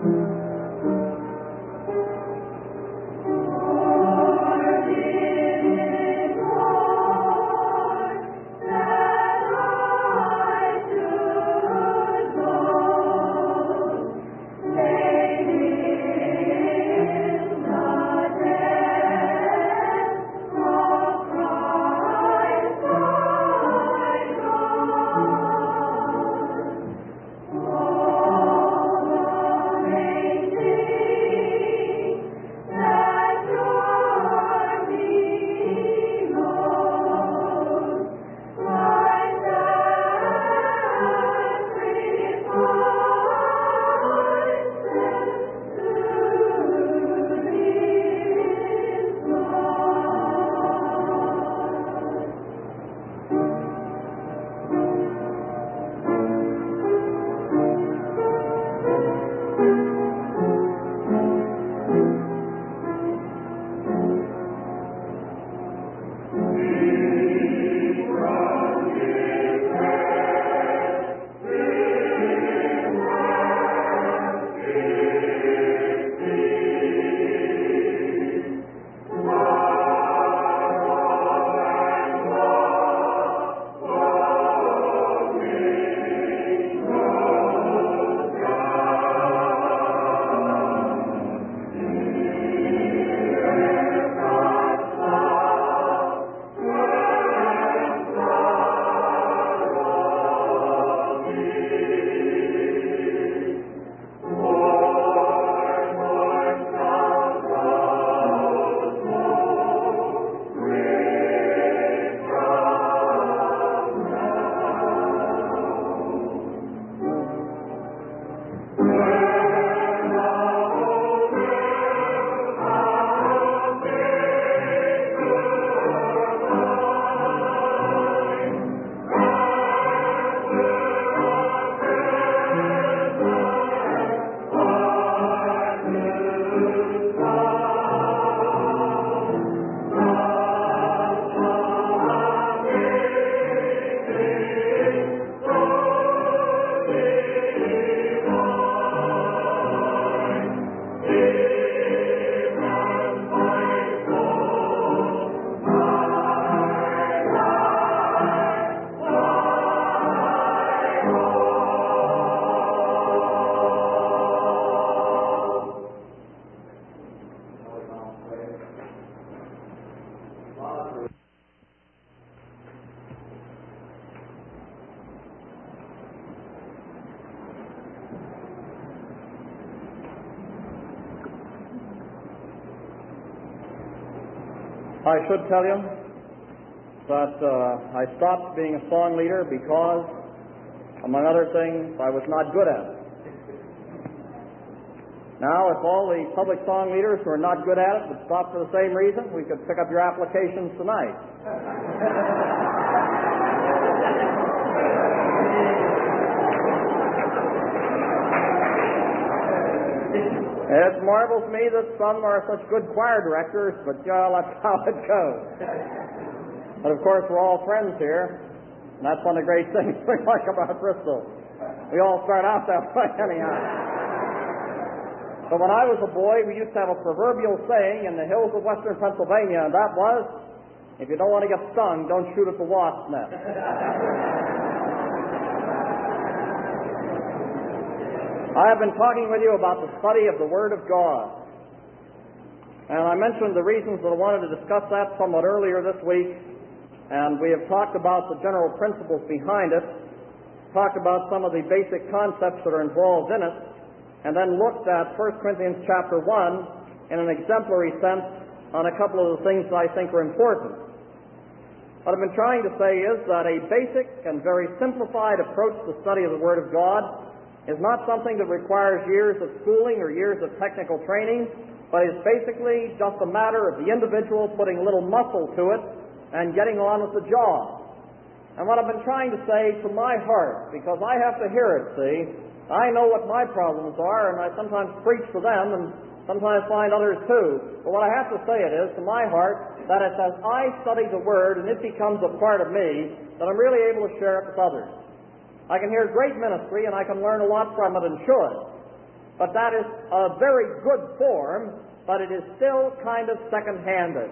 I should tell you that I stopped being a song leader because, among other things, I was not good at it. Now, if all the public song leaders who are not good at it would stop for the same reason, we could pick up your applications tonight. It marvels me that some are such good choir directors, but that's how it goes. But of course, we're all friends here, and that's one of the great things we like about Bristol. We all start out that way anyhow. But when I was a boy, we used to have a proverbial saying in the hills of western Pennsylvania, and that was, if you don't want to get stung, don't shoot at the wasp's nest. I have been talking with you about the study of the Word of God. And I mentioned the reasons that I wanted to discuss that somewhat earlier this week. And we have talked about the general principles behind it, talked about some of the basic concepts that are involved in it, and then looked at 1 Corinthians chapter 1 in an exemplary sense on a couple of the things that I think are important. What I've been trying to say is that a basic and very simplified approach to the study of the Word of God is not something that requires years of schooling or years of technical training, but is basically just a matter of the individual putting a little muscle to it and getting on with the job. And what I've been trying to say to my heart, because I have to hear it, see, I know what my problems are, and I sometimes preach to them, and sometimes find others too. But what I have to say it is, to my heart, that it's as I study the Word and it becomes a part of me, that I'm really able to share it with others. I can hear great ministry, and I can learn a lot from it and should. but that is a very good form, but it is still kind of second-handed.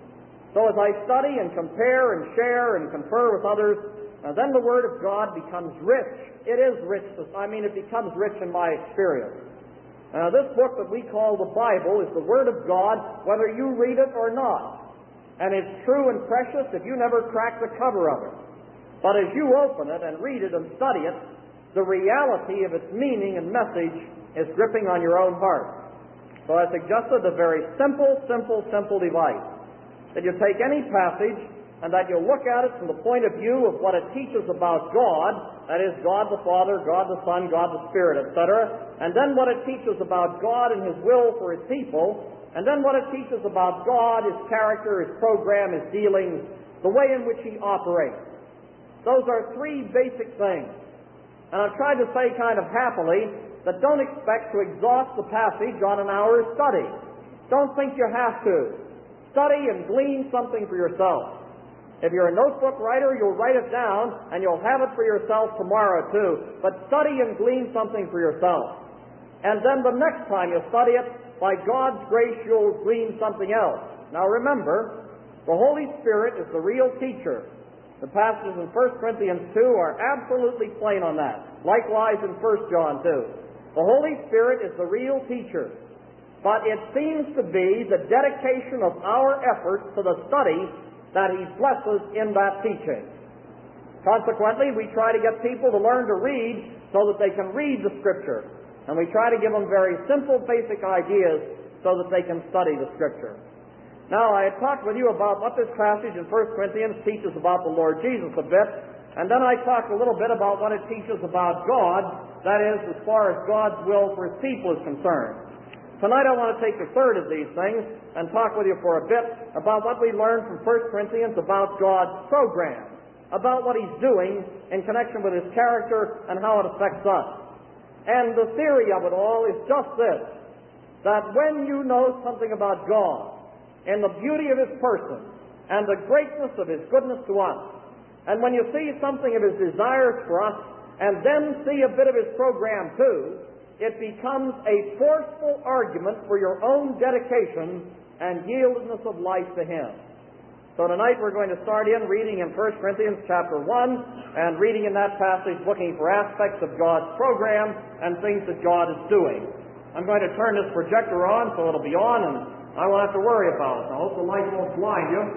So as I study and compare and share and confer with others, then the Word of God becomes rich. It is rich. It becomes rich in my experience. This book that we call the Bible is the Word of God, whether you read it or not. And it's true and precious if you never crack the cover of it. But as you open it and read it and study it, the reality of its meaning and message is gripping on your own heart. So I suggested a very simple device. That you take any passage and that you look at it from the point of view of what it teaches about God, that is, God the Father, God the Son, God the Spirit, etc., and then what it teaches about God and His will for His people, and then what it teaches about God, His character, His program, His dealings, the way in which He operates. Those are three basic things. And I've tried to say kind of happily that don't expect to exhaust the passage on an hour's study. Don't think you have to. Study and glean something for yourself. If you're a notebook writer, you'll write it down and you'll have it for yourself tomorrow too. But study and glean something for yourself. And then the next time you study it, by God's grace, you'll glean something else. Now remember, the Holy Spirit is the real teacher. The passages in 1 Corinthians 2 are absolutely plain on that. Likewise in 1 John 2. The Holy Spirit is the real teacher. But it seems to be the dedication of our efforts to the study that He blesses in that teaching. Consequently, we try to get people to learn to read so that they can read the Scripture. And we try to give them very simple, basic ideas so that they can study the Scripture. Now, I had talked with you about what this passage in 1 Corinthians teaches about the Lord Jesus a bit, and then I talked a little bit about what it teaches about God, that is, as far as God's will for His people is concerned. Tonight I want to take the third of these things and talk with you for a bit about what we learned from 1 Corinthians about God's program, about what He's doing in connection with His character and how it affects us. And the theory of it all is just this, that when you know something about God, and the beauty of His person, and the greatness of His goodness to us, and when you see something of His desires for us, and then see a bit of His program too, it becomes a forceful argument for your own dedication and yieldedness of life to Him. So tonight we're going to start in reading in 1 Corinthians chapter 1, and reading in that passage looking for aspects of God's program and things that God is doing. I'm going to turn this projector on so it'll be on, and I won't have to worry about it. I hope the light won't blind you.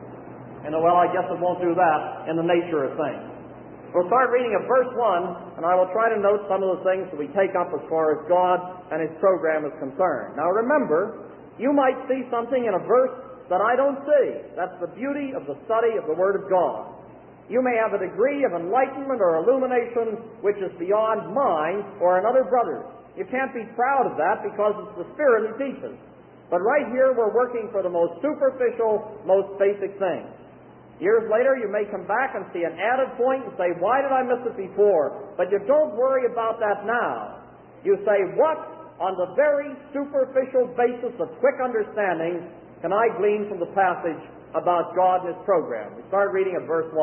And well, I guess it won't do that in the nature of things. We'll start reading at verse 1, and I will try to note some of the things that we take up as far as God and His program is concerned. Now remember, you might see something in a verse that I don't see. That's the beauty of the study of the Word of God. You may have a degree of enlightenment or illumination which is beyond mine or another brother's. You can't be proud of that because it's the Spirit who teaches. But right here we're working for the most superficial, most basic things. Years later you may come back and see an added point and say, why did I miss it before? But you don't worry about that now. You say, what on the very superficial basis of quick understanding can I glean from the passage about God and His program? We start reading at verse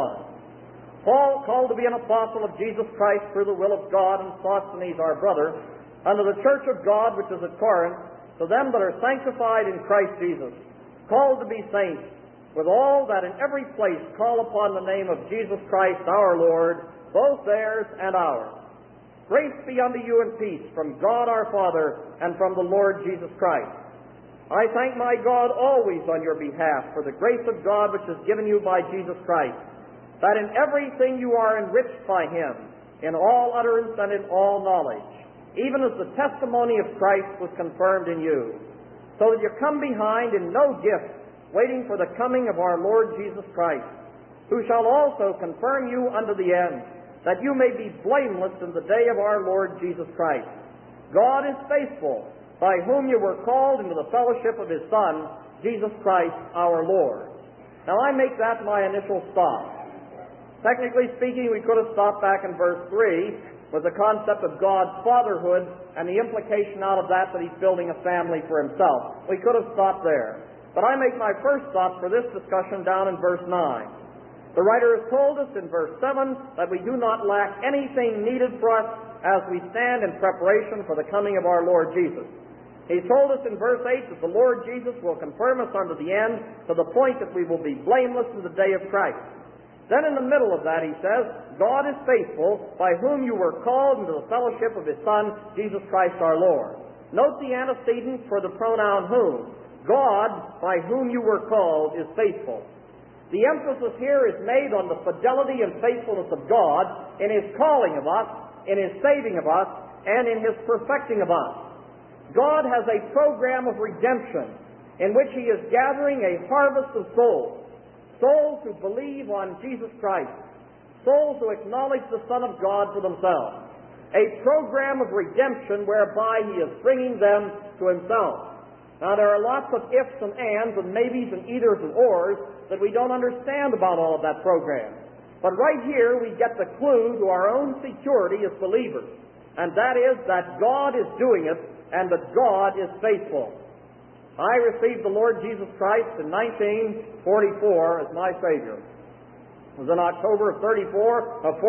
1. Paul, called to be an apostle of Jesus Christ through the will of God, and Sosthenes our brother, unto the church of God which is at Corinth, to them that are sanctified in Christ Jesus, called to be saints, with all that in every place call upon the name of Jesus Christ our Lord, both theirs and ours. Grace be unto you and peace from God our Father and from the Lord Jesus Christ. I thank my God always on your behalf for the grace of God which is given you by Jesus Christ, that in everything you are enriched by Him, in all utterance and in all knowledge, even as the testimony of Christ was confirmed in you, so that you come behind in no gift, waiting for the coming of our Lord Jesus Christ, who shall also confirm you unto the end, that you may be blameless in the day of our Lord Jesus Christ. God is faithful, by whom you were called into the fellowship of His Son, Jesus Christ our Lord. Now I make that my initial stop. Technically speaking, we could have stopped back in verse 3, with the concept of God's fatherhood and the implication out of that He's building a family for Himself. We could have stopped there. But I make my first stop for this discussion down in verse 9. The writer has told us in verse 7 that we do not lack anything needed for us as we stand in preparation for the coming of our Lord Jesus. He told us in verse 8 that the Lord Jesus will confirm us unto the end, to the point that we will be blameless in the day of Christ. Then in the middle of that he says, God is faithful, by whom you were called into the fellowship of His Son, Jesus Christ our Lord. Note the antecedent for the pronoun whom. God, by whom you were called, is faithful. The emphasis here is made on the fidelity and faithfulness of God in His calling of us, in His saving of us, and in His perfecting of us. God has a program of redemption in which He is gathering a harvest of souls. Souls who believe on Jesus Christ. Souls who acknowledge the Son of God for themselves. A program of redemption whereby He is bringing them to Himself. Now there are lots of ifs and ands and maybes and eithers and ors that we don't understand about all of that program. But right here we get the clue to our own security as believers. And that is that God is doing it and that God is faithful. I received the Lord Jesus Christ in 1944 as my Savior. It was in October of 44. It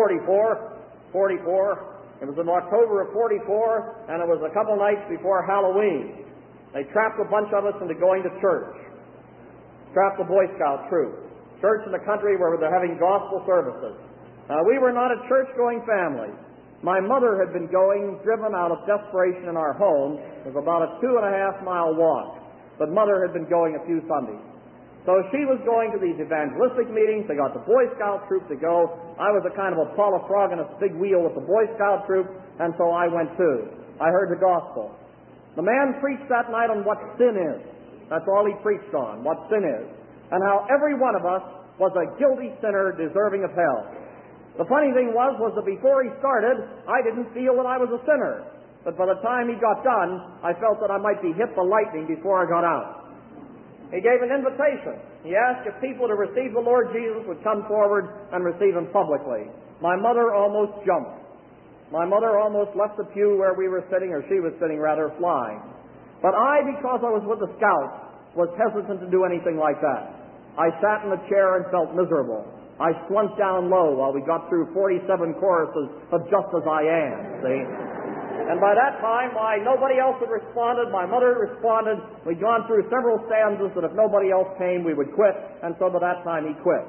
was in October of 44, and it was a couple nights before Halloween. They trapped a bunch of us into going to church. Trapped the Boy Scout troop. Church in the country where they're having gospel services. We were not a church-going family. My mother had been going, driven out of desperation in our home. It was about a 2.5-mile walk. But Mother had been going a few Sundays. So she was going to these evangelistic meetings. They got the Boy Scout troop to go. I was a kind of a Paula Frog in a big wheel with the Boy Scout troop, and so I went too. I heard the gospel. The man preached that night on what sin is. That's all he preached on, what sin is. And how every one of us was a guilty sinner deserving of hell. The funny thing was that before he started, I didn't feel that I was a sinner. But by the time he got done, I felt that I might be hit by lightning before I got out. He gave an invitation. He asked if people to receive the Lord Jesus would come forward and receive Him publicly. My mother almost jumped. My mother almost left the pew where we were sitting, or she was sitting rather, flying. But I, because I was with the Scouts, was hesitant to do anything like that. I sat in the chair and felt miserable. I slunked down low while we got through 47 choruses of Just As I Am, see? And by that time, why, nobody else had responded. My mother responded. We'd gone through several stanzas that if nobody else came, we would quit. And so by that time, he quit.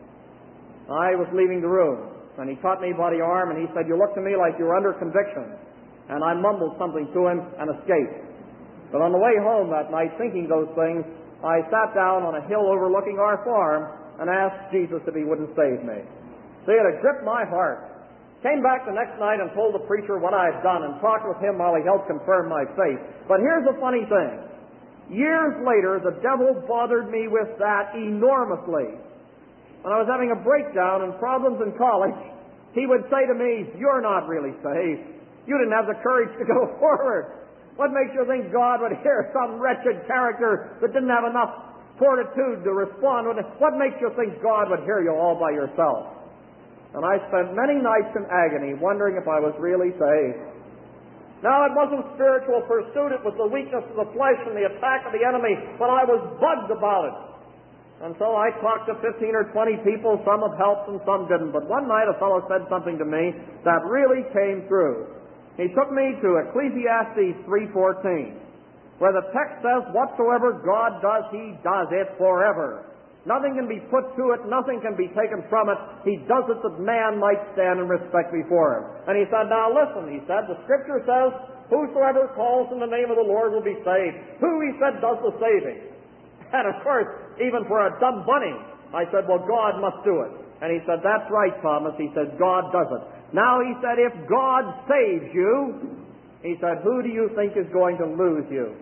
I was leaving the room, and he caught me by the arm, and he said, "You look to me like you're under conviction." And I mumbled something to him and escaped. But on the way home that night, thinking those things, I sat down on a hill overlooking our farm and asked Jesus if He wouldn't save me. See, it had gripped my heart. Came back the next night and told the preacher what I had done and talked with him while he helped confirm my faith. But here's the funny thing. Years later, the devil bothered me with that enormously. When I was having a breakdown and problems in college, he would say to me, "You're not really saved. You didn't have the courage to go forward. What makes you think God would hear some wretched character that didn't have enough fortitude to respond? What makes you think God would hear you all by yourself?" And I spent many nights in agony wondering if I was really saved. Now, it wasn't spiritual pursuit. It was the weakness of the flesh and the attack of the enemy, but I was bugged about it. And so I talked to 15 or 20 people. Some have helped and some didn't. But one night a fellow said something to me that really came through. He took me to Ecclesiastes 3:14, where the text says, "Whatsoever God does, He does it forever. Nothing can be put to it. Nothing can be taken from it. He does it that man might stand in respect before Him." And he said, "Now listen," he said, "the Scripture says, whosoever calls in the name of the Lord will be saved." Who, he said, does the saving? And of course, even for a dumb bunny, I said, "Well, God must do it." And he said, "That's right, Thomas." He said, "God does it." Now, he said, if God saves you, he said, who do you think is going to lose you?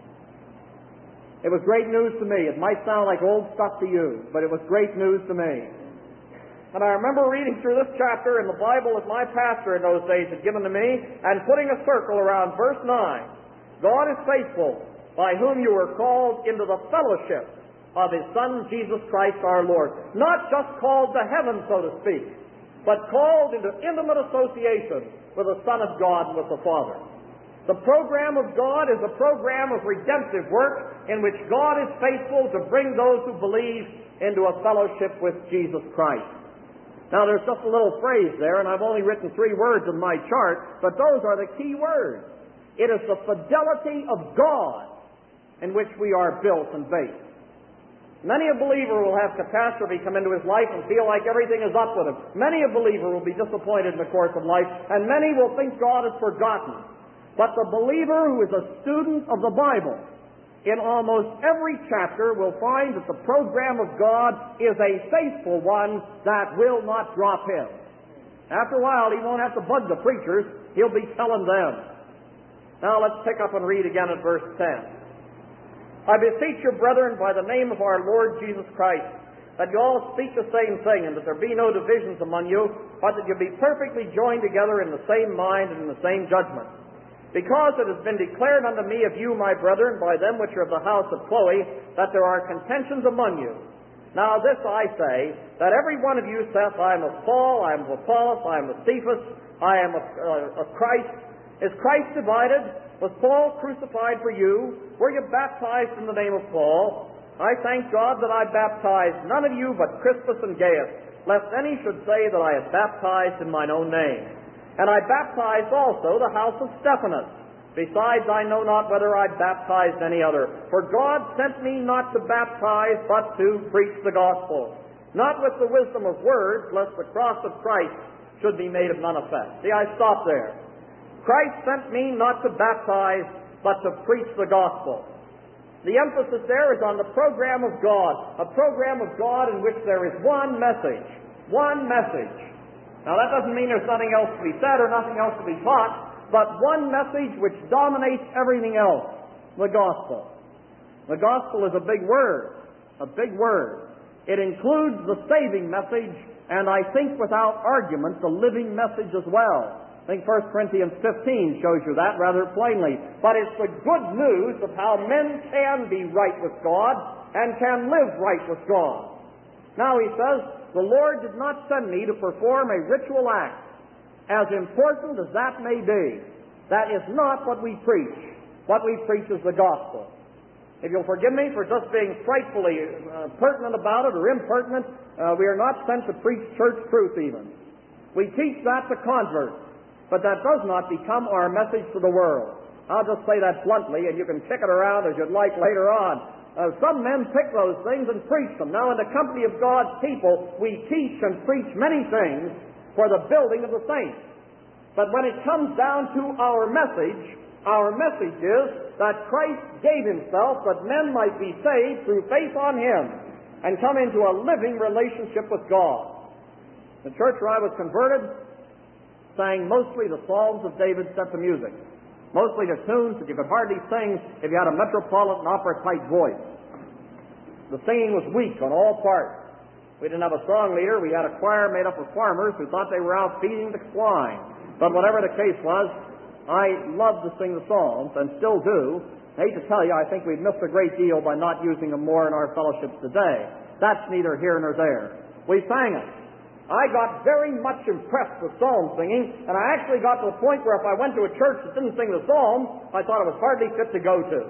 It was great news to me. It might sound like old stuff to you, but it was great news to me. And I remember reading through this chapter in the Bible that my pastor in those days had given to me, and putting a circle around verse 9. God is faithful, by whom you were called into the fellowship of His Son, Jesus Christ our Lord. Not just called to heaven, so to speak, but called into intimate association with the Son of God and with the Father. The program of God is a program of redemptive work in which God is faithful to bring those who believe into a fellowship with Jesus Christ. Now, there's just a little phrase there, and I've only written 3 words in my chart, but those are the key words. It is the fidelity of God in which we are built and based. Many a believer will have catastrophe come into his life and feel like everything is up with him. Many a believer will be disappointed in the course of life, and many will think God has forgotten. But the believer who is a student of the Bible, in almost every chapter will find that the program of God is a faithful one that will not drop him. After a while, he won't have to bug the preachers. He'll be telling them. Now let's pick up and read again at verse 10. I beseech you, brethren, by the name of our Lord Jesus Christ, that you all speak the same thing, and that there be no divisions among you, but that you be perfectly joined together in the same mind and in the same judgment. Because it has been declared unto me of you, my brethren, by them which are of the house of Chloe, that there are contentions among you. Now this I say, that every one of you saith, I am of Paul, I am of Apollos, I am of Cephas, I am of Christ. Is Christ divided? Was Paul crucified for you? Were you baptized in the name of Paul? I thank God that I baptized none of you but Crispus and Gaius, lest any should say that I had baptized in mine own name. And I baptized also the house of Stephanas. Besides, I know not whether I baptized any other. For God sent me not to baptize, but to preach the gospel. Not with the wisdom of words, lest the cross of Christ should be made of none effect. See, I stop there. Christ sent me not to baptize, but to preach the gospel. The emphasis there is on the program of God, a program of God in which there is one message. One message. Now, that doesn't mean there's nothing else to be said or nothing else to be taught, but one message which dominates everything else, the gospel. The gospel is a big word, a big word. It includes the saving message, and I think without argument, the living message as well. I think 1 Corinthians 15 shows you that rather plainly. But it's the good news of how men can be right with God and can live right with God. Now he says, the Lord did not send me to perform a ritual act, as important as that may be. That is not what we preach. What we preach is the gospel. If you'll forgive me for just being frightfully pertinent about it or impertinent, we are not sent to preach church truth even. We teach that to converts, but that does not become our message to the world. I'll just say that bluntly, and you can kick it around as you'd like later on. Some men pick those things and preach them. Now, in the company of God's people, we teach and preach many things for the building of the saints. But when it comes down to our message is that Christ gave himself that men might be saved through faith on him and come into a living relationship with God. The church where I was converted sang mostly the Psalms of David set to music. Mostly the tunes that you could hardly sing if you had a metropolitan opera-type voice. The singing was weak on all parts. We didn't have a song leader. We had a choir made up of farmers who thought they were out feeding the swine. But whatever the case was, I loved to sing the Psalms, and still do. I hate to tell you, I think we've missed a great deal by not using them more in our fellowships today. That's neither here nor there. We sang it. I got very much impressed with psalm singing, and I actually got to the point where if I went to a church that didn't sing the psalms, I thought it was hardly fit to go to.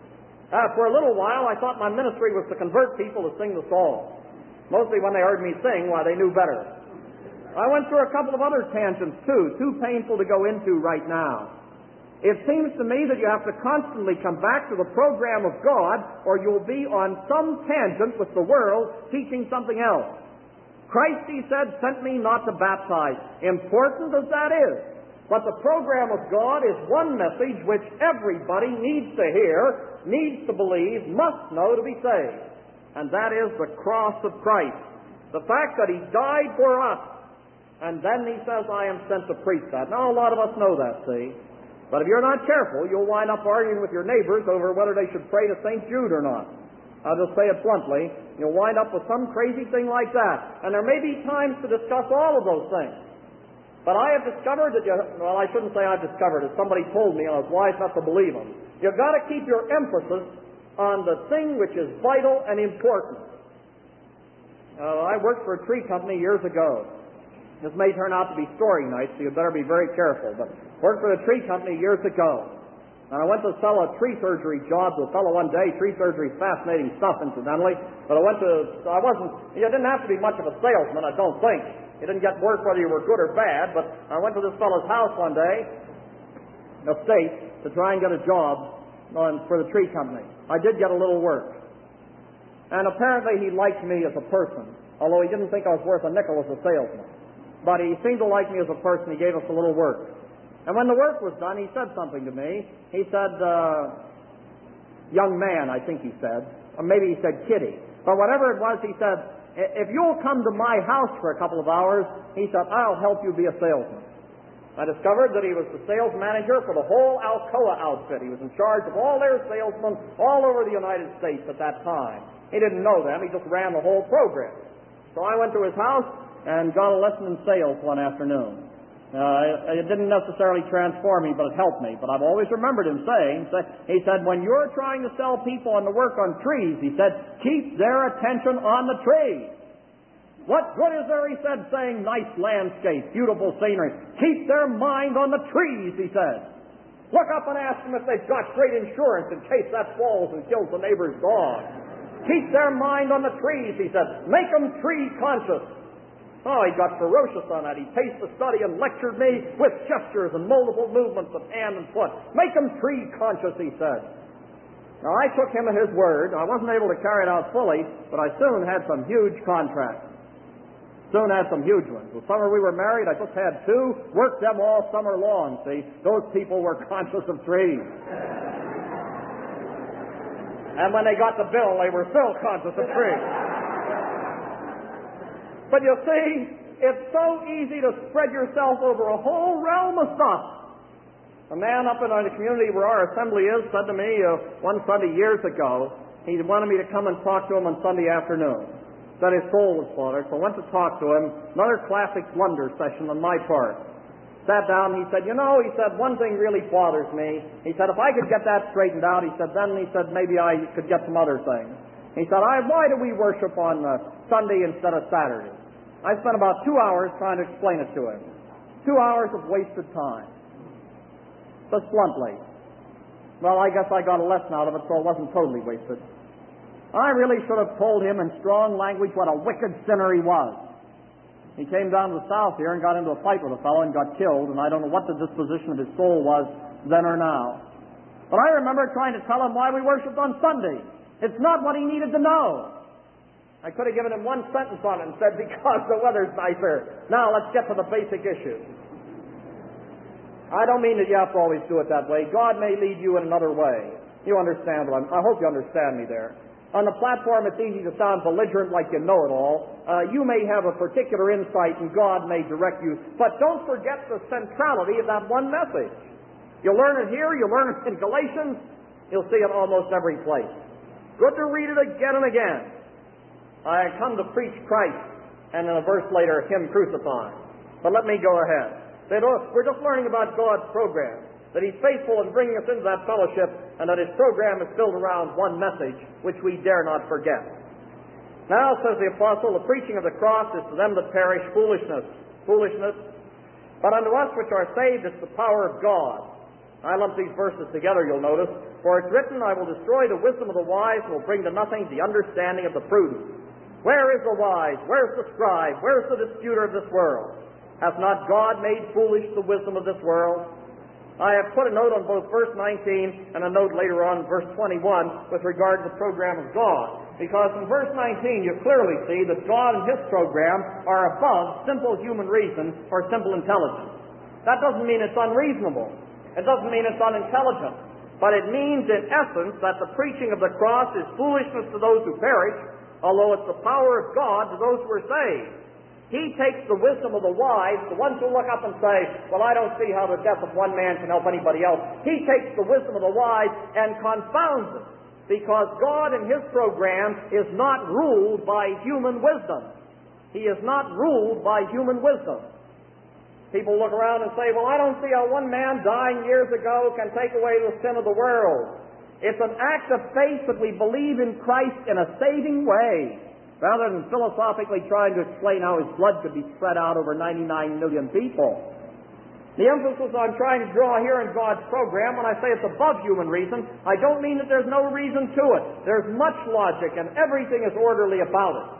For a little while, I thought my ministry was to convert people to sing the psalms. Mostly when they heard me sing, why, they knew better. I went through a couple of other tangents, too painful to go into right now. It seems to me that you have to constantly come back to the program of God, or you'll be on some tangent with the world teaching something else. Christ, he said, sent me not to baptize. Important as that is. But the program of God is one message which everybody needs to hear, needs to believe, must know to be saved. And that is the cross of Christ. The fact that he died for us. And then he says, I am sent to preach that. Now, a lot of us know that, see? But if you're not careful, you'll wind up arguing with your neighbors over whether they should pray to St. Jude or not. I'll just say it bluntly. You'll wind up with some crazy thing like that. And there may be times to discuss all of those things. But I have discovered that I shouldn't say I've discovered it. Somebody told me, and I was wise enough to believe them. You've got to keep your emphasis on the thing which is vital and important. I worked for a tree company years ago. This may turn out to be story night, so you better be very careful. But worked for a tree company years ago. And I went to sell a tree surgery job to a fellow one day. Tree surgery is fascinating stuff, incidentally. But you didn't have to be much of a salesman, I don't think. You didn't get work whether you were good or bad, but I went to this fellow's house one day, to try and get a job for the tree company. I did get a little work. And apparently he liked me as a person, although he didn't think I was worth a nickel as a salesman. But he seemed to like me as a person. He gave us a little work. And when the work was done, he said something to me. He said, young man, I think he said, or maybe he said kitty. But whatever it was, he said, if you'll come to my house for a couple of hours, he said, I'll help you be a salesman. I discovered that he was the sales manager for the whole Alcoa outfit. He was in charge of all their salesmen all over the United States at that time. He didn't know them. He just ran the whole program. So I went to his house and got a lesson in sales one afternoon. It didn't necessarily transform me, but it helped me. But I've always remembered him saying, he said, when you're trying to sell people on the work on trees, he said, keep their attention on the tree. What good is there, he said, saying nice landscape, beautiful scenery? Keep their mind on the trees, he said. Look up and ask them if they've got great insurance in case that falls and kills the neighbor's dog. Keep their mind on the trees, he said. Make them tree conscious. Oh, he got ferocious on that. He paced the study and lectured me with gestures and multiple movements of hand and foot. Make them tree conscious, he said. Now, I took him at his word. I wasn't able to carry it out fully, but I soon had some huge contracts. Soon had some huge ones. The summer we were married, I just had 2, worked them all summer long, see. Those people were conscious of trees. And when they got the bill, they were still conscious of trees. But you see, it's so easy to spread yourself over a whole realm of stuff. A man up in the community where our assembly is said to me one Sunday years ago, he wanted me to come and talk to him on Sunday afternoon. That his soul was bothered, so I went to talk to him. Another classic blunder session on my part. Sat down, he said, he said, one thing really bothers me. He said, if I could get that straightened out, he said, maybe I could get some other things. He said, why do we worship on Sunday instead of Saturday? I spent about 2 hours trying to explain it to him. 2 hours of wasted time. Just bluntly. Well, I guess I got a lesson out of it, so it wasn't totally wasted. I really should have told him in strong language what a wicked sinner he was. He came down to the south here and got into a fight with a fellow and got killed, and I don't know what the disposition of his soul was then or now. But I remember trying to tell him why we worshiped on Sunday. It's not what he needed to know. I could have given him one sentence on it and said, because the weather's nicer. Now let's get to the basic issue. I don't mean that you have to always do it that way. God may lead you in another way. You understand what I hope you understand me there. On the platform, it's easy to sound belligerent like you know it all. You may have a particular insight and God may direct you. But don't forget the centrality of that one message. You'll learn it here, you'll learn it in Galatians, you'll see it almost every place. Good to read it again and again. I come to preach Christ, and in a verse later, Him crucified. But let me go ahead. We're just learning about God's program. That He's faithful in bringing us into that fellowship, and that His program is built around one message, which we dare not forget. Now, says the Apostle, the preaching of the cross is to them that perish foolishness. But unto us which are saved, it's the power of God. I lump these verses together, you'll notice. For it's written, I will destroy the wisdom of the wise, and will bring to nothing the understanding of the prudent. Where is the wise? Where's the scribe? Where's the disputer of this world? Hath not God made foolish the wisdom of this world? I have put a note on both verse 19 and a note later on, verse 21, with regard to the program of God. Because in verse 19 you clearly see that God and His program are above simple human reason or simple intelligence. That doesn't mean it's unreasonable. It doesn't mean it's unintelligent. But it means in essence that the preaching of the cross is foolishness to those who perish, although it's the power of God to those who are saved. He takes the wisdom of the wise, the ones who look up and say, well, I don't see how the death of one man can help anybody else. He takes the wisdom of the wise and confounds it, because God in His program is not ruled by human wisdom. He is not ruled by human wisdom. People look around and say, well, I don't see how one man dying years ago can take away the sin of the world. It's an act of faith that we believe in Christ in a saving way, rather than philosophically trying to explain how His blood could be spread out over 99 million people. The emphasis I'm trying to draw here in God's program, when I say it's above human reason, I don't mean that there's no reason to it. There's much logic and everything is orderly about it.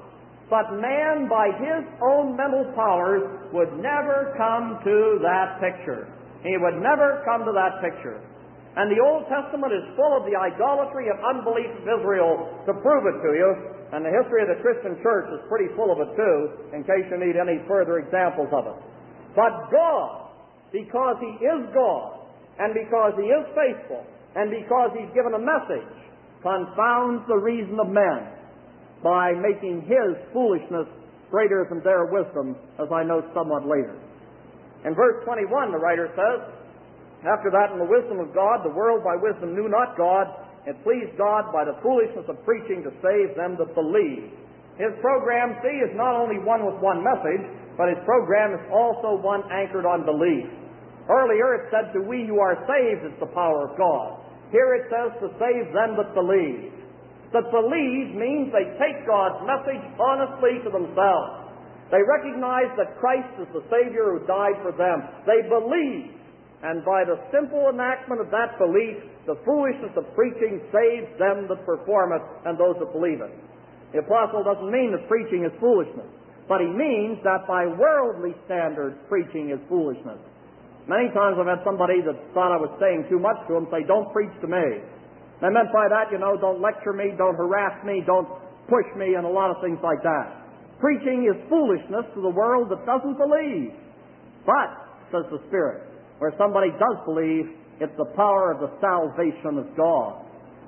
But man, by his own mental powers, would never come to that picture. He would never come to that picture. And the Old Testament is full of the idolatry and unbelief of Israel to prove it to you. And the history of the Christian church is pretty full of it too, in case you need any further examples of it. But God, because He is God, and because He is faithful, and because He's given a message, confounds the reason of men by making His foolishness greater than their wisdom, as I note somewhat later. In verse 21, the writer says, after that, in the wisdom of God, the world by wisdom knew not God. It pleased God by the foolishness of preaching to save them that believe. His program, see, is not only one with one message, but His program is also one anchored on belief. Earlier it said, to we who are saved is the power of God. Here it says, to save them that believe. That believe means they take God's message honestly to themselves. They recognize that Christ is the Savior who died for them. They believe. And by the simple enactment of that belief, the foolishness of preaching saves them that perform it and those that believe it. The apostle doesn't mean that preaching is foolishness, but he means that by worldly standards, preaching is foolishness. Many times I've had somebody that thought I was saying too much to him say, don't preach to me. I meant by that, don't lecture me, don't harass me, don't push me, and a lot of things like that. Preaching is foolishness to the world that doesn't believe. But, says the Spirit, where somebody does believe, it's the power of the salvation of God.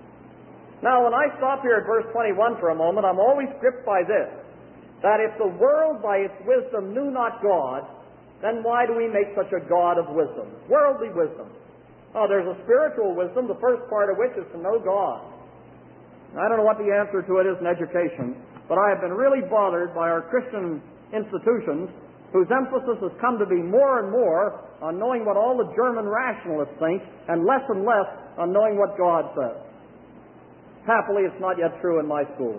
Now, when I stop here at verse 21 for a moment, I'm always gripped by this, that if the world by its wisdom knew not God, then why do we make such a God of wisdom? Worldly wisdom. Oh, there's a spiritual wisdom, the first part of which is to know God. I don't know what the answer to it is in education, but I have been really bothered by our Christian institutions whose emphasis has come to be more and more on knowing what all the German rationalists think and less on knowing what God says. Happily, it's not yet true in my school.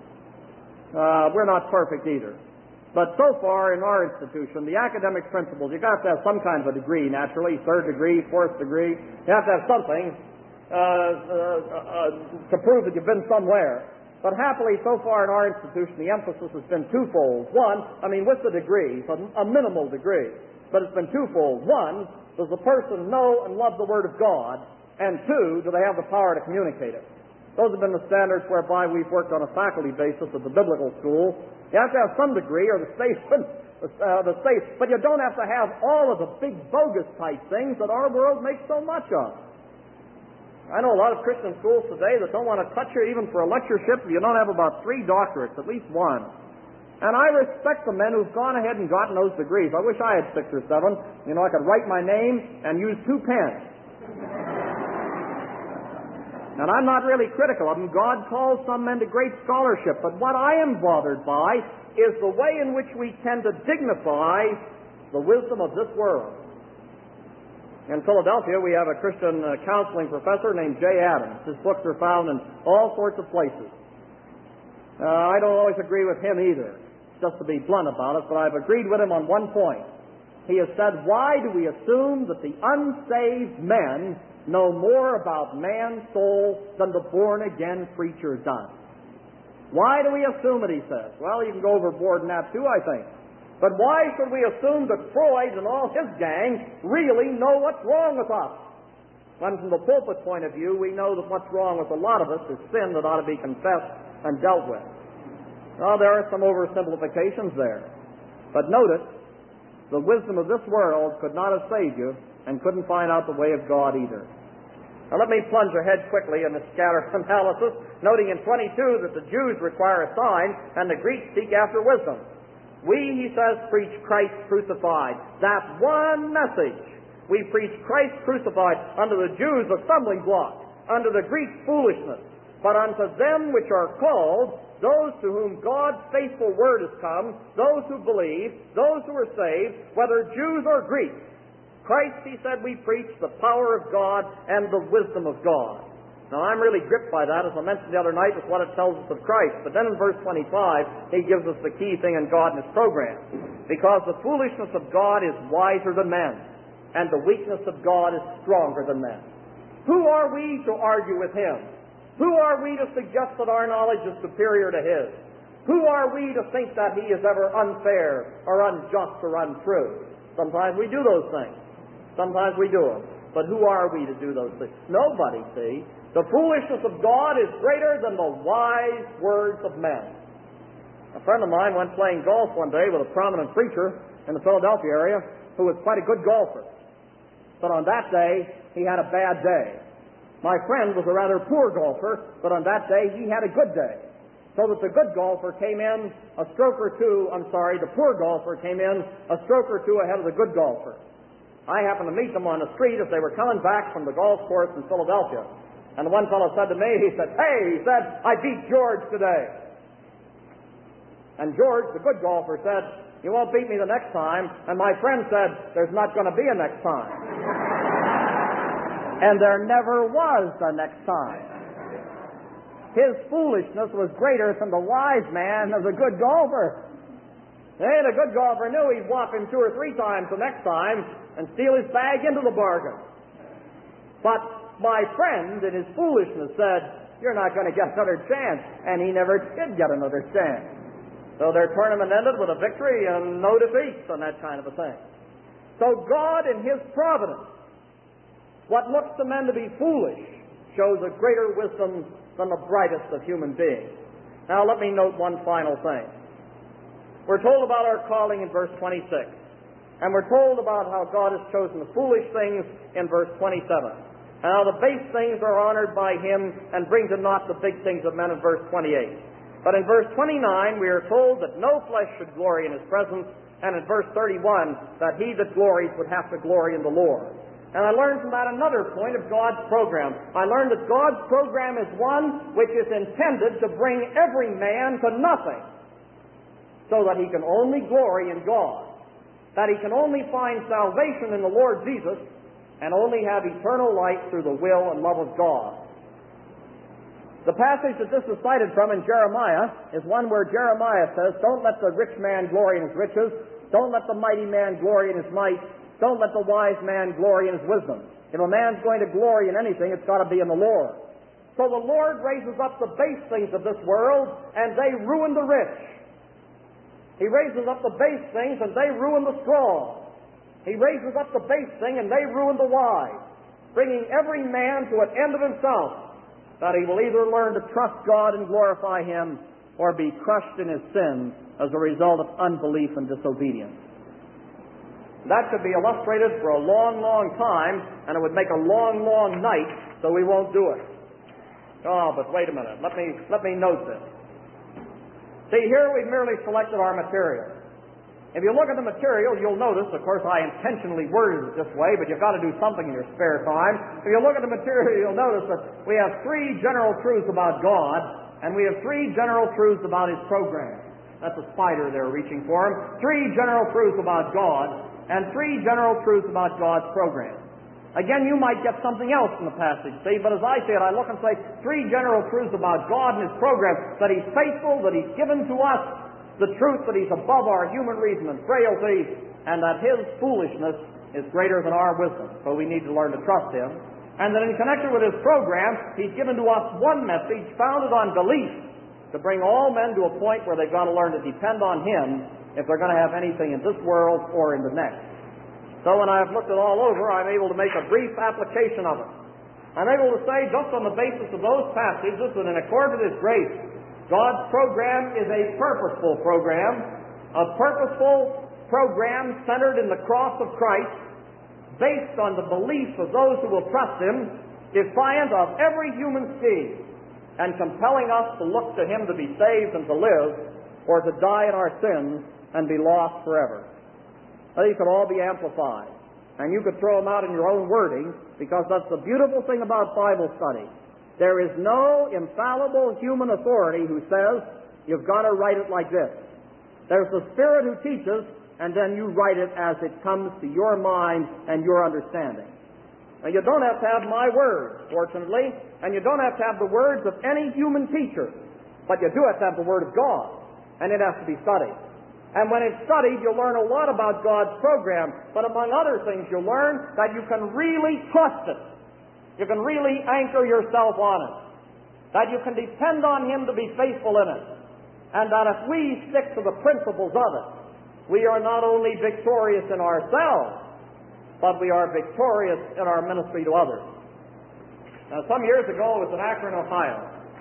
We're not perfect either. But so far in our institution, the academic principles, you've got to have some kind of a degree, naturally, 3rd degree, 4th degree. You have to have something to prove that you've been somewhere. But happily, so far in our institution, the emphasis has been twofold. One, with the degree, a minimal degree, but it's been twofold. One, does the person know and love the Word of God? And two, do they have the power to communicate it? Those have been the standards whereby we've worked on a faculty basis at the biblical school. You have to have some degree, or the state, but you don't have to have all of the big bogus type things that our world makes so much of. I know a lot of Christian schools today that don't want to touch you even for a lectureship if you don't have about 3 doctorates, at least one. And I respect the men who've gone ahead and gotten those degrees. I wish I had 6 or 7. I could write my name and use 2 pens. And I'm not really critical of them. God calls some men to great scholarship. But what I am bothered by is the way in which we tend to dignify the wisdom of this world. In Philadelphia, we have a Christian counseling professor named Jay Adams. His books are found in all sorts of places. I don't always agree with him either, just to be blunt about it, but I've agreed with him on one point. He has said, why do we assume that the unsaved men know more about man's soul than the born-again preacher does? Why do we assume it, he says? Well, you can go overboard in that too, I think. But why should we assume that Freud and all his gang really know what's wrong with us? When from the pulpit point of view, we know that what's wrong with a lot of us is sin that ought to be confessed and dealt with. Well, there are some oversimplifications there. But notice, the wisdom of this world could not have saved you and couldn't find out the way of God either. Now let me plunge ahead quickly in the scatter analysis, noting in 22 that the Jews require a sign and the Greeks seek after wisdom. We, he says, preach Christ crucified. That one message. We preach Christ crucified, unto the Jews a stumbling block, unto the Greeks foolishness. But unto them which are called, those to whom God's faithful word has come, those who believe, those who are saved, whether Jews or Greeks, Christ, he said, we preach the power of God and the wisdom of God. Now, I'm really gripped by that, as I mentioned the other night, with what it tells us of Christ. But then in verse 25, he gives us the key thing in God and his program. Because the foolishness of God is wiser than men, and the weakness of God is stronger than men. Who are we to argue with him? Who are we to suggest that our knowledge is superior to his? Who are we to think that He is ever unfair or unjust or untrue? Sometimes we do those things. Sometimes we do them. But who are we to do those things? Nobody, see. The foolishness of God is greater than the wise words of men. A friend of mine went playing golf one day with a prominent preacher in the Philadelphia area who was quite a good golfer. But on that day, he had a bad day. My friend was a rather poor golfer, but on that day, he had a good day. So that the good golfer came in the poor golfer came in a stroke or two ahead of the good golfer. I happened to meet them on the street as they were coming back from the golf course in Philadelphia. And the one fellow said to me, he said, I beat George today. And George, the good golfer, said, you won't beat me the next time. And my friend said, there's not going to be a next time. And there never was a next time. His foolishness was greater than the wise man of the good golfer. The good golfer knew he'd whop him 2 or 3 times the next time and steal his bag into the bargain. But my friend, in his foolishness, said, you're not going to get another chance. And he never did get another chance. So their tournament ended with a victory and no defeats and that kind of a thing. So God, in His providence, what looks to men to be foolish, shows a greater wisdom than the brightest of human beings. Now let me note one final thing. We're told about our calling in verse 26. And we're told about how God has chosen the foolish things in verse 27. And how the base things are honored by Him and bring to naught the big things of men in verse 28. But in verse 29 we are told that no flesh should glory in His presence. And in verse 31 that he that glories would have to glory in the Lord. And I learned from that another point of God's program. I learned that God's program is one which is intended to bring every man to nothing, so that he can only glory in God, that he can only find salvation in the Lord Jesus, and only have eternal life through the will and love of God. The passage that this is cited from in Jeremiah is one where Jeremiah says, don't let the rich man glory in his riches, don't let the mighty man glory in his might, don't let the wise man glory in his wisdom. If a man's going to glory in anything, it's got to be in the Lord. So the Lord raises up the base things of this world, and they ruin the rich. He raises up the base things, and they ruin the strong. He raises up the base thing, and they ruin the wise, bringing every man to an end of himself, that he will either learn to trust God and glorify Him, or be crushed in his sins as a result of unbelief and disobedience. That could be illustrated for a long, long time, and it would make a long, long night, so we won't do it. Oh, but wait a minute. Let me note this. See, here we've merely selected our material. If you look at the material, you'll notice, of course, I intentionally worded it this way, but you've got to do something in your spare time. If you look at the material, you'll notice that we have 3 general truths about God, and we have 3 general truths about His program. That's a spider there reaching for him. 3 general truths about God, and 3 general truths about God's program. Again, you might get something else in the passage, see, but as I say it, I look and say 3 general truths about God and His program, that He's faithful, that He's given to us the truth that He's above our human reason and frailty, and that His foolishness is greater than our wisdom, so we need to learn to trust Him. And that in connection with His program, He's given to us one message founded on belief, to bring all men to a point where they've got to learn to depend on Him if they're going to have anything in this world or in the next. So when I've looked it all over, I'm able to make a brief application of it. I'm able to say, just on the basis of those passages, that in accord with His grace, God's program is a purposeful program centered in the cross of Christ, based on the belief of those who will trust Him, defiant of every human scheme, and compelling us to look to Him to be saved and to live, or to die in our sins and be lost forever. These could all be amplified, and you could throw them out in your own wording, because that's the beautiful thing about Bible study. There is no infallible human authority who says, you've got to write it like this. There's the Spirit who teaches, and then you write it as it comes to your mind and your understanding. Now, you don't have to have my words, fortunately, and you don't have to have the words of any human teacher, but you do have to have the Word of God, and it has to be studied. And when it's studied, you'll learn a lot about God's program, but among other things, you'll learn that you can really trust it. You can really anchor yourself on it. That you can depend on Him to be faithful in it. and that if we stick to the principles of it, we are not only victorious in ourselves, but we are victorious in our ministry to others. Now, some years ago, I was in Akron, Ohio,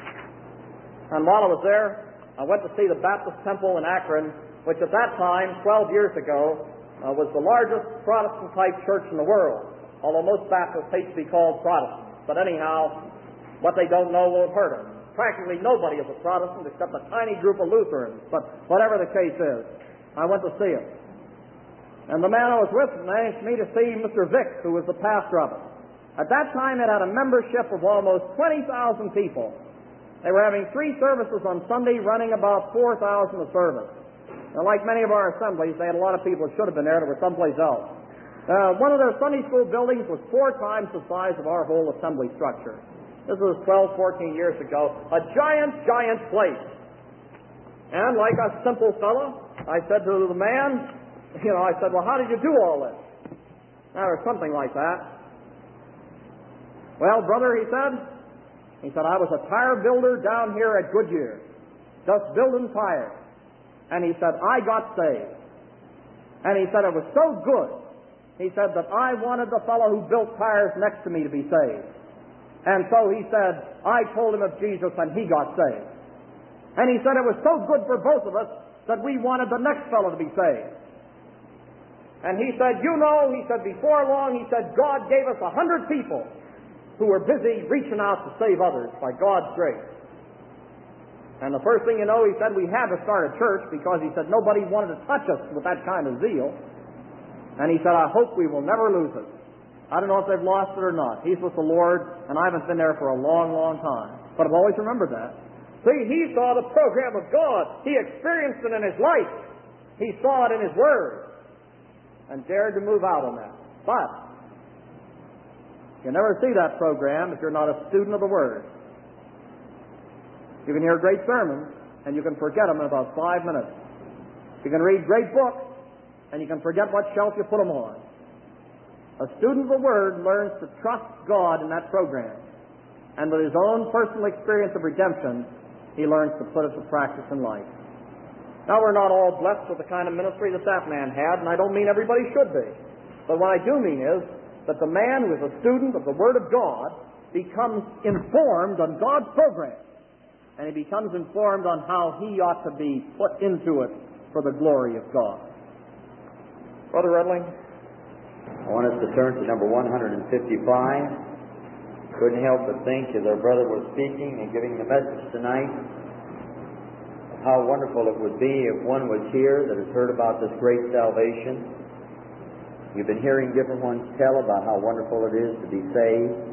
and while I was there, I went to see the Baptist Temple in Akron, which at that time, 12 years ago, was the largest Protestant-type church in the world, although most Baptists hate to be called Protestants. But anyhow, what they don't know won't hurt them. Practically nobody is a Protestant except a tiny group of Lutherans, but whatever the case is, I went to see him. And the man I was with asked me to see Mr. Vick, who was the pastor of it. At that time, it had a membership of almost 20,000 people. They were having 3 services on Sunday, running about 4,000 a service. Now, like many of our assemblies, they had a lot of people that should have been there that were someplace else. One of their Sunday school buildings was 4 times the size of our whole assembly structure. This was 12, 14 years ago. A giant, giant place. And like a simple fellow, I said to the man, I said, well, how did you do all this? Or something like that. Well, brother, he said, I was a tire builder down here at Goodyear, just building tires. And he said, I got saved. And he said, it was so good. He said that I wanted the fellow who built tires next to me to be saved. And so he said, I told him of Jesus and he got saved. And he said it was so good for both of us that we wanted the next fellow to be saved. And he said, he said, before long, he said, God gave us 100 people who were busy reaching out to save others by God's grace. And the first thing you know, he said, we had to start a church because he said nobody wanted to touch us with that kind of zeal. And he said, I hope we will never lose it. I don't know if they've lost it or not. He's with the Lord, and I haven't been there for a long, long time. But I've always remembered that. See, he saw the program of God. He experienced it in his life. He saw it in his Word and dared to move out on that. But you never see that program if you're not a student of the Word. You can hear great sermons, and you can forget them in about 5 minutes. You can read great books, and you can forget what shelf you put them on. A student of the Word learns to trust God in that program, and with his own personal experience of redemption, he learns to put it to practice in life. Now, we're not all blessed with the kind of ministry that man had, and I don't mean everybody should be. But what I do mean is that the man who is a student of the Word of God becomes informed on God's program. And he becomes informed on how he ought to be put into it for the glory of God. Brother Redling? I want us to turn to number 155. Couldn't help but think as our brother was speaking and giving the message tonight, how wonderful it would be if one was here that has heard about this great salvation. You've been hearing different ones tell about how wonderful it is to be saved.